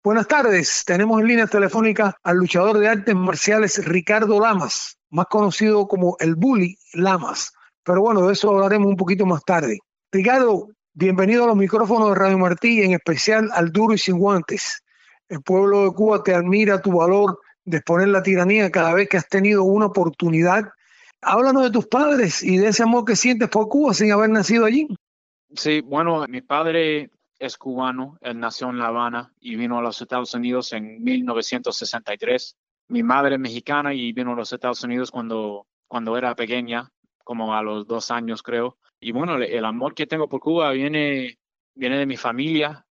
Buenas tardes, tenemos en línea telefónica al luchador de artes marciales Ricardo Lamas, más conocido como el Bully Lamas. Pero bueno, de eso hablaremos un poquito más tarde. Ricardo, bienvenido a los micrófonos de Radio Martí, en especial al Duro y Sin Guantes. El pueblo de Cuba te admira tu valor de exponer la tiranía cada vez que has tenido una oportunidad. Háblanos de tus padres y de ese amor que sientes por Cuba sin haber nacido allí. Sí, bueno, mi padre es cubano, él nació en La Habana y vino a los Estados Unidos en 1963. Mi madre es mexicana y vino a los Estados Unidos cuando era pequeña, como a los 2 años creo. Y bueno, el amor que tengo por Cuba viene de mi familia.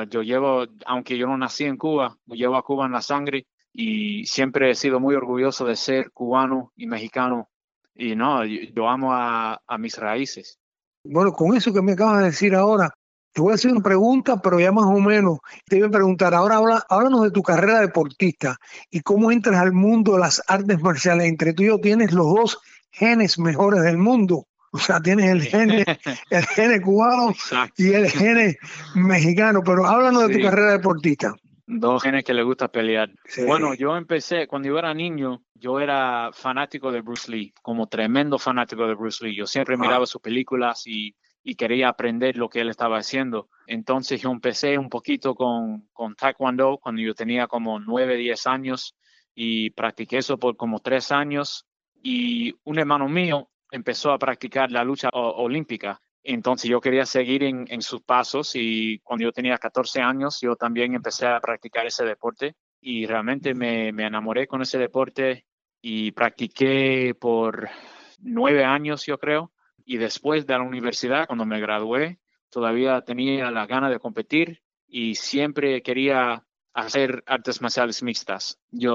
Aunque yo no nací en Cuba, llevo a Cuba en la sangre y siempre he sido muy orgulloso de ser cubano y mexicano. Y no, yo amo a mis raíces. Bueno, con eso que me acabas de decir ahora, te voy a hacer una pregunta, pero ya más o menos te iba a preguntar, ahora háblanos de tu carrera deportista y cómo entras al mundo de las artes marciales. Entre tú y yo tienes los dos genes mejores del mundo. O sea, tienes el gene cubano Exacto. y el gene mexicano, pero háblanos de tu Sí, carrera deportista. dos genes que le gusta pelear. Bueno, Sí. yo empecé, cuando yo era niño, yo era fanático de Bruce Lee, como tremendo fanático de Bruce Lee. Yo siempre Ah, miraba sus películas y quería aprender lo que él estaba haciendo. Entonces yo empecé un poquito con Taekwondo cuando yo tenía como 9, 10 años y practiqué eso por como 3 años. Y un hermano mío empezó a practicar la lucha olímpica. Entonces yo quería seguir en sus pasos y cuando yo tenía 14 años yo también empecé a practicar ese deporte y realmente me enamoré con ese deporte y practiqué por 9 años yo creo y después de la universidad cuando me gradué todavía tenía la gana de competir y siempre quería hacer artes marciales mixtas.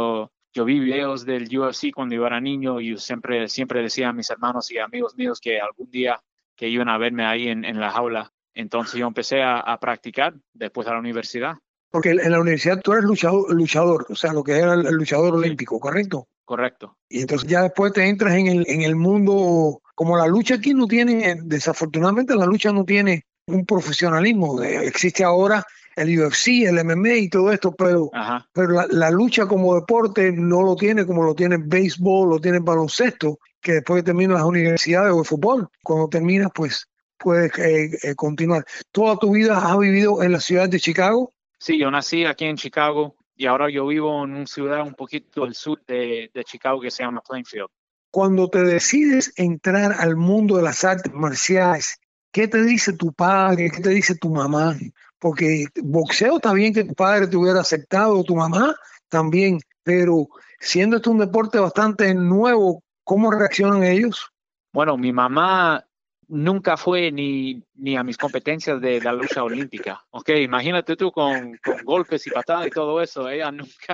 Yo vi videos del UFC cuando yo era niño y yo siempre decía a mis hermanos y amigos míos que algún día que iban a verme ahí en la jaula. Entonces yo empecé a practicar después de la universidad. porque en la universidad tú eres luchador, o sea, lo que era el luchador Sí, olímpico, ¿correcto? correcto. Y entonces ya después te entras en el mundo, como la lucha aquí no tiene, desafortunadamente la lucha no tiene un profesionalismo. Existe ahora el UFC, el MMA y todo esto, Ajá. pero la lucha como deporte no lo tiene como lo tiene el béisbol, lo tiene el baloncesto, que después que terminas las universidades o el fútbol, cuando terminas pues puedes continuar. Toda tu vida has vivido en la ciudad de Chicago. Sí, yo nací aquí en Chicago y ahora yo vivo en una ciudad un poquito al sur de Chicago que se llama Plainfield. Cuando te decides entrar al mundo de las artes marciales, ¿qué te dice tu padre? ¿Qué te dice tu mamá? Porque boxeo está bien que tu padre te hubiera aceptado, tu mamá también, pero siendo esto un deporte bastante nuevo, ¿cómo reaccionan ellos? Bueno, mi mamá nunca fue ni a mis competencias de la lucha olímpica. Ok, imagínate tú con golpes y patadas y todo eso. Ella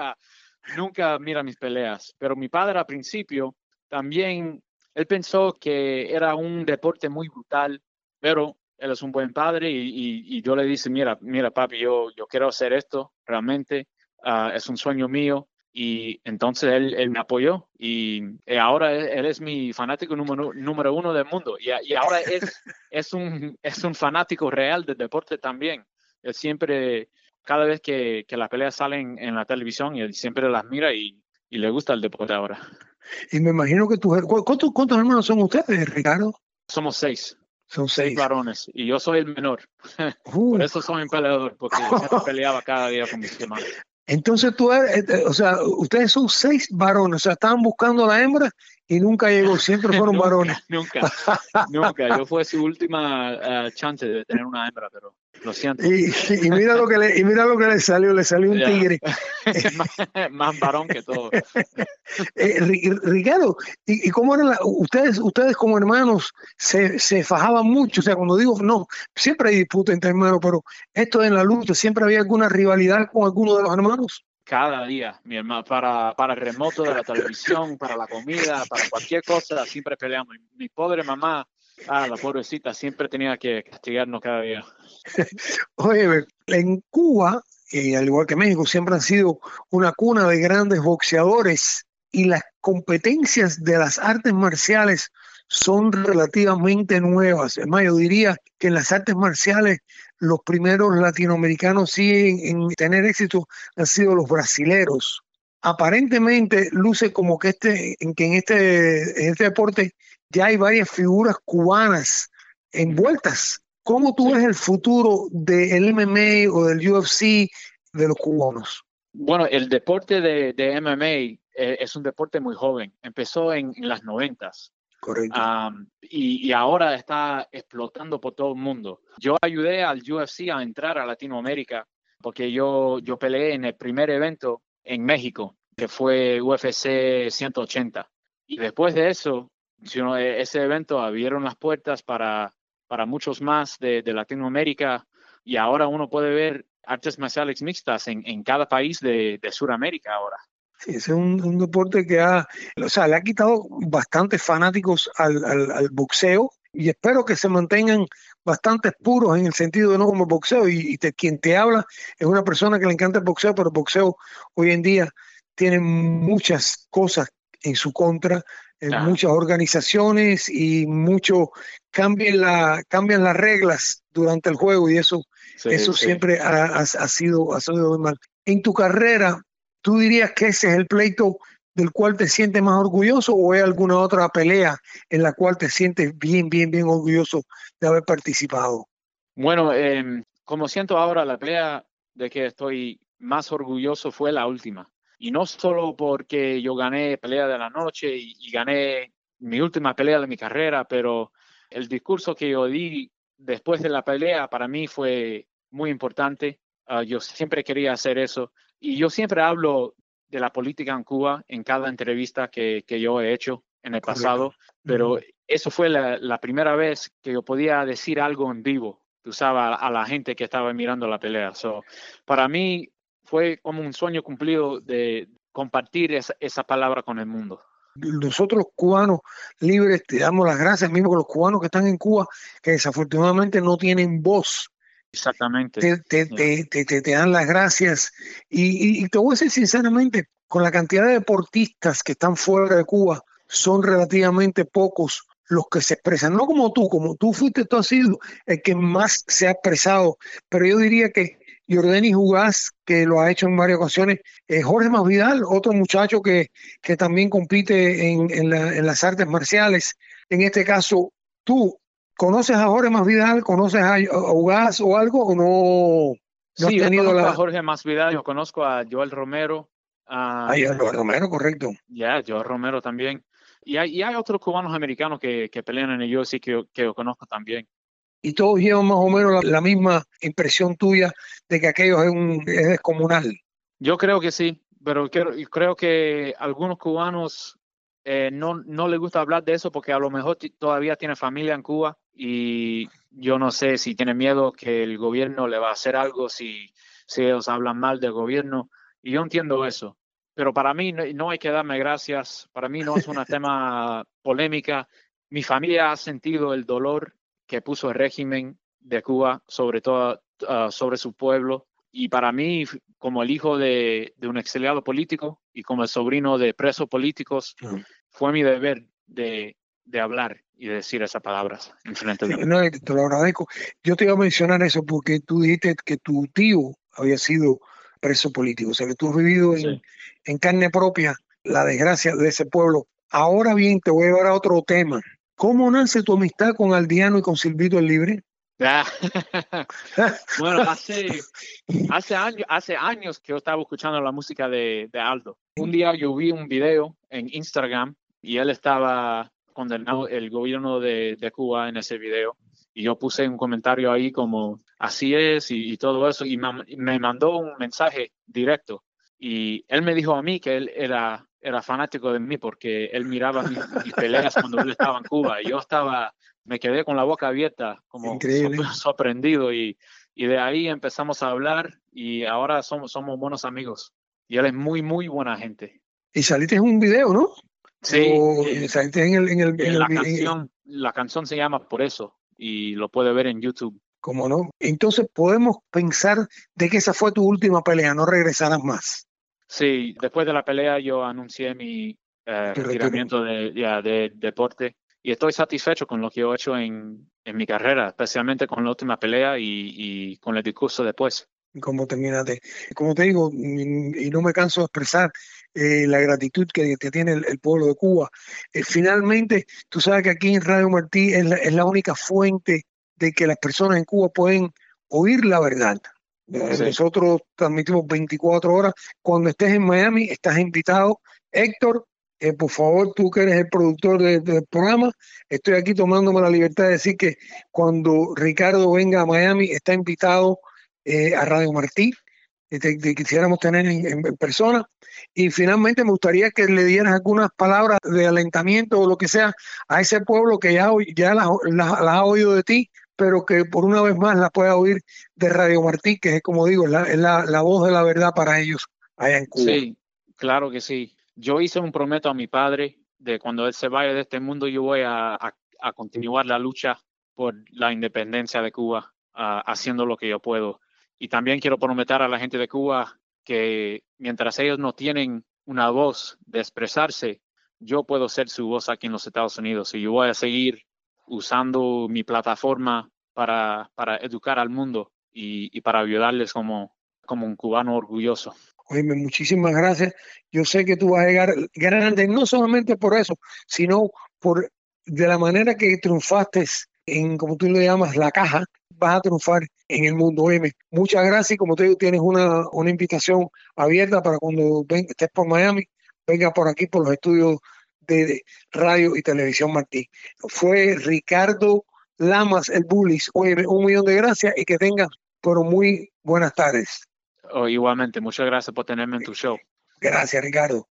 nunca mira mis peleas. Pero mi padre al principio también, él pensó que era un deporte muy brutal, pero él es un buen padre y yo le dije, mira papi, yo quiero hacer esto realmente. Es un sueño mío. Y entonces él me apoyó y ahora él es mi fanático número uno del mundo y ahora es un fanático real del deporte también. Él siempre, cada vez que las peleas salen en la televisión, él siempre las mira y le gusta el deporte ahora. Y me imagino que ¿cuántos hermanos son ustedes, Ricardo? Somos seis, Son seis seis. varones y yo soy el menor. Por Uh, eso soy un peleador, porque yo siempre peleaba cada día con mis hermanos. Entonces tú eres, o sea, ustedes son seis varones, o sea, estaban buscando la hembra y nunca llegó, siempre fueron varones. Nunca. Yo fue su última chance de tener una hembra, pero lo siento. Y mira lo que le salió un Ya. tigre. Más varón que todo. Ricardo, ¿y cómo eran ustedes como hermanos se fajaban mucho? O sea, cuando digo no, siempre hay disputa entre hermanos, pero esto en la lucha, ¿siempre había alguna rivalidad con alguno de los hermanos? Cada día, mi hermano, para el remoto de la televisión, para la comida, para cualquier cosa, siempre peleamos. Mi pobre mamá, la pobrecita, siempre tenía que castigarnos cada día. Oye, en Cuba, al igual que México, siempre han sido una cuna de grandes boxeadores y las competencias de las artes marciales son relativamente nuevas. Es más, yo diría que en las artes marciales los primeros latinoamericanos sí en tener éxito han sido los brasileros. Aparentemente luce como que en este deporte ya hay varias figuras cubanas envueltas. ¿Cómo tú Sí. ves el futuro del MMA o del UFC de los cubanos? Bueno, el deporte de MMA es un deporte muy joven. Empezó en las 90s. Correcto. Y ahora está explotando por todo el mundo. Yo ayudé al UFC a entrar a Latinoamérica porque yo peleé en el primer evento en México, que fue UFC 180. Y después de eso, ese evento abrieron las puertas para muchos más de Latinoamérica y ahora uno puede ver artes marciales mixtas en cada país de Sudamérica ahora. Sí, ese es un deporte que o sea, le ha quitado bastantes fanáticos al boxeo y espero que se mantengan bastante puros en el sentido de no como boxeo. Quien te habla es una persona que le encanta el boxeo, pero el boxeo hoy en día tiene muchas cosas en su contra, Ajá. muchas organizaciones y cambian las reglas durante el juego y eso Sí, sí. siempre ha sido muy mal. En tu carrera, ¿tú dirías que ese es el pleito del cual te sientes más orgulloso o hay alguna otra pelea en la cual te sientes bien orgulloso de haber participado? Bueno, como siento ahora, la pelea de que estoy más orgulloso fue la última. Y no solo porque yo gané pelea de la noche y gané mi última pelea de mi carrera, pero el discurso que yo di después de la pelea para mí fue muy importante. Yo siempre quería hacer eso. Y yo siempre hablo de la política en Cuba en cada entrevista que yo he hecho en el Correcto. pasado, pero eso fue la primera vez que yo podía decir algo en vivo, tú sabes, a la gente que estaba mirando la pelea. Para mí fue como un sueño cumplido de compartir esa palabra con el mundo. Nosotros los cubanos libres te damos las gracias, mismo que los cubanos que están en Cuba, que desafortunadamente no tienen voz, Exactamente. Yeah. te dan las gracias. Y te voy a decir sinceramente, con la cantidad de deportistas que están fuera de Cuba, son relativamente pocos los que se expresan. No como tú fuiste, tú has sido el que más se ha expresado, pero yo diría que Yordenis Ugaz, que lo ha hecho en varias ocasiones, Jorge Masvidal, otro muchacho que también compite en las artes marciales. En este caso, tú, ¿conoces a Jorge Masvidal? ¿Conoces a Ugaz o algo? ¿O no has Sí, yo tenido conozco a la... Jorge Masvidal, yo conozco a Joel Romero, Ay, a Romero, correcto. Joel Romero también. Y hay otros cubanos americanos que pelean en el UFC que yo conozco también. Y todos llevan más o menos la misma impresión tuya de que aquello es descomunal. Yo creo que sí, pero creo que algunos cubanos no les gusta hablar de eso porque a lo mejor todavía tienen familia en Cuba y yo no sé si tienen miedo que el gobierno le va a hacer algo si ellos hablan mal del gobierno. Y yo entiendo eso. Pero para mí no hay que darme gracias. Para mí no es un tema polémica. Mi familia ha sentido el dolor que puso el régimen de Cuba sobre todo sobre su pueblo. Y para mí, como el hijo de un exiliado político y como el sobrino de presos políticos, fue mi deber de hablar y de decir esas palabras en frente Sí, de él. no, te lo agradezco. Yo te iba a mencionar eso porque tú dijiste que tu tío había sido preso político, o sea que tú has vivido Sí. en carne propia la desgracia de ese pueblo. Ahora bien, te voy a llevar a otro tema. ¿Cómo nace tu amistad con Aldiano y con Silvito el Libre? Ah, bueno, hace años que yo estaba escuchando la música de Aldo. Un día yo vi un video en Instagram y él estaba condenado el gobierno de Cuba en ese video. Y yo puse un comentario ahí como, así es y todo eso. Y me mandó un mensaje directo. Y él me dijo a mí que él era fanático de mí porque él miraba mis peleas cuando él estaba en Cuba. Y me quedé con la boca abierta, como Increíble. sorprendido. Y de ahí empezamos a hablar y ahora somos buenos amigos. Y él es muy buena gente. Y saliste en un video, ¿no? Sí, Saliste la canción se llama Por eso y lo puede ver en YouTube. ¿cómo no? Entonces podemos pensar de que esa fue tu última pelea, no regresarás más. Sí, después de la pelea yo anuncié mi Te retiro. retiramiento de deporte estoy satisfecho con lo que he hecho en mi carrera, especialmente con la última pelea y con el discurso después. Como terminaste. Como te digo, y no me canso de expresar la gratitud que tiene el pueblo de Cuba. Finalmente, tú sabes que aquí en Radio Martí es la única fuente de que las personas en Cuba pueden oír la verdad. Sí, Nosotros transmitimos 24 horas. Cuando estés en Miami, estás invitado. Héctor, por favor, tú que eres el productor del programa, estoy aquí tomándome la libertad de decir que cuando Ricardo venga a Miami, está invitado a Radio Martí, te quisiéramos tener en persona. Y finalmente me gustaría que le dieras algunas palabras de alentamiento o lo que sea a ese pueblo que ya las ha oído de ti, pero que por una vez más la pueda oír de Radio Martí, que es como digo, la voz de la verdad para ellos allá en Cuba. sí, claro que sí. Yo hice un prometo a mi padre de cuando él se vaya de este mundo, yo voy a continuar la lucha por la independencia de Cuba, haciendo lo que yo puedo. Y también quiero prometer a la gente de Cuba que mientras ellos no tienen una voz de expresarse, yo puedo ser su voz aquí en los Estados Unidos y yo voy a seguir usando mi plataforma para educar al mundo y para ayudarles como un cubano orgulloso. Oye, muchísimas gracias. Yo sé que tú vas a llegar grande, no solamente por eso, sino por de la manera que triunfaste en, como tú le llamas, la caja, vas a triunfar en el mundo. Oye, muchas gracias y como te digo, tienes una invitación abierta para cuando estés por Miami, venga por aquí, por los estudios de radio y televisión Martí. Fue Ricardo Lamas, el Bullis. Oye, 1 millón de gracias y que tengas, pero muy buenas tardes. Oh, igualmente, muchas gracias por tenerme en tu show. Gracias, Ricardo.